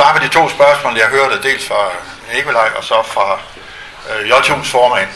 svare på de to spørgsmål, jeg hørte, dels fra Nikolaj og så fra JTU's formand.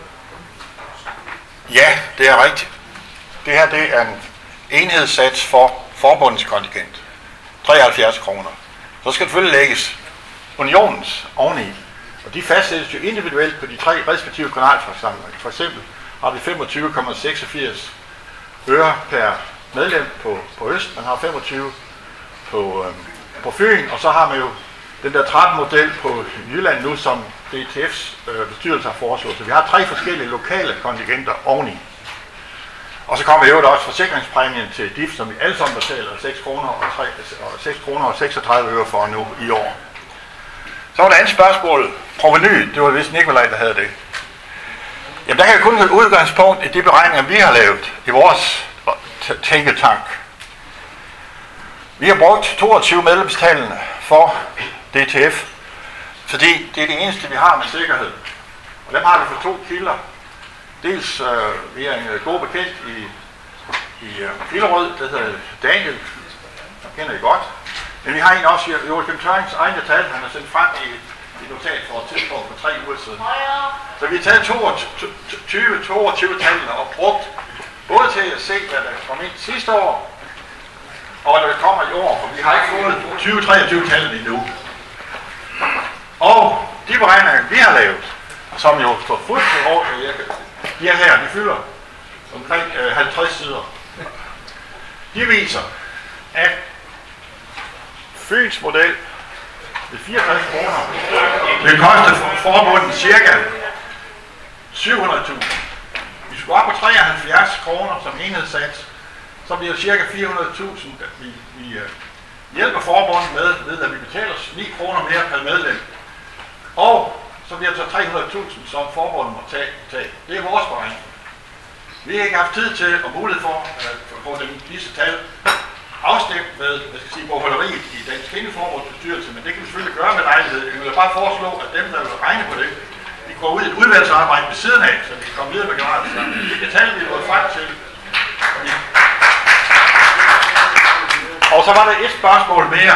Ja, det er rigtigt. Det her, det er en enhedssats for forbundets kontingent. 73 kroner. Så skal det selvfølgelig lægges unionens oveni. Og de fastsættes jo individuelt på de tre respektive kanalforsamlinger. For eksempel har vi 25,86 øre per medlem på Øst. Man har 25 på Fyn, og så har man jo den der 13-model på Jylland nu, som DTF's bestyrelse har foreslået. Så vi har tre forskellige lokale kontingenter oveni. Og så kommer jo også forsikringspræmien til DIF, som vi alle sammen betaler 6 kroner og 36 øre for nu i år. Så var der andet spørgsmål. Provenyet, det var vist Nikolaj, der havde det. Jamen der kan jeg kun have udgangspunkt i de beregninger, vi har lavet i vores tænketank. Vi har brugt 22 medlemstallene for DTF, fordi det er det eneste, vi har med sikkerhed. Og dem har vi fra to kilder. Dels vi er en god bekendt i Hillerød, der hedder Daniel, som kender I godt. Men vi har en også, Joachim Tørnings egne tal, han har sendt frem i notat for et tidspunkt for 3 uger siden. Så vi har taget 22 tallene og brugt både til at se, hvad der kom ind sidste år, og hvad der kommer i år, for vi har ikke fået 2023 tallene endnu. Og de beregninger, vi har lavet, som jo står fuldt til år, de er her, de fylder omkring 50 sider. De viser, at Fyns model ved 64 kroner vil koste forbundet cirka 700.000. Vi skulle op på 73 kroner som enhedssats, så bliver det cirka 400.000, vi hjælper forbundet med, ved at vi betaler 9 kroner mere per medlem. Og så bliver det så 300.000, som forbundet må tage. Det er vores beregning. Vi har ikke haft tid til og mulighed for at få disse tal afstemt med bogholderiet i Dansk Kvindeforbunds bestyrelse, men det kan vi selvfølgelig gøre med lejlighed. Jeg vil bare foreslå, at dem, der vil regne på det, de går ud i et udvalgsarbejde ved siden af, så vi kan komme videre med generalforsamlingen. Det kan tale, vi er nået frem til. Og så var der et spørgsmål mere.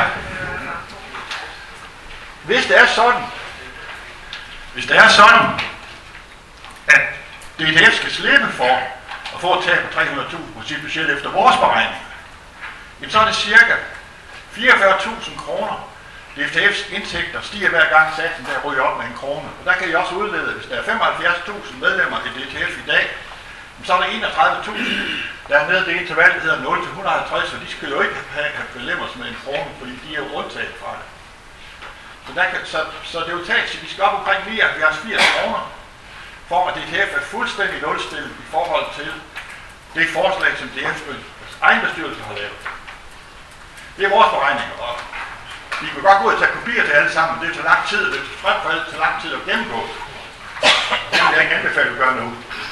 Hvis det er sådan, at DTF skal slippe for at få et tab på 300.000 på sit budget efter vores beregning, jamen så er det cirka 44.000 kroner. DTF's indtægter stiger hver gang satsen der ryger op med 1 krone. Og der kan I også udlede, hvis der er 75.000 medlemmer i DTF i dag, så er der 31.000, der er nede det interval, der hedder 0 til 150, og de skal jo ikke have medlemmer med 1 krone, fordi de er jo undtaget fra det. Så det er jo taget, at vi skal op omkring 79-80 kroner, for at DTF er fuldstændig nulstillet i forhold til det forslag, som DTF's egen bestyrelse har lavet. Det er vores beregninger, og vi kan godt gå ud og tage kopier til alle sammen, men det tager lang tid, det er frem for alt til lang tid at gennemgå. Det vil jeg ikke anbefale at gøre nu.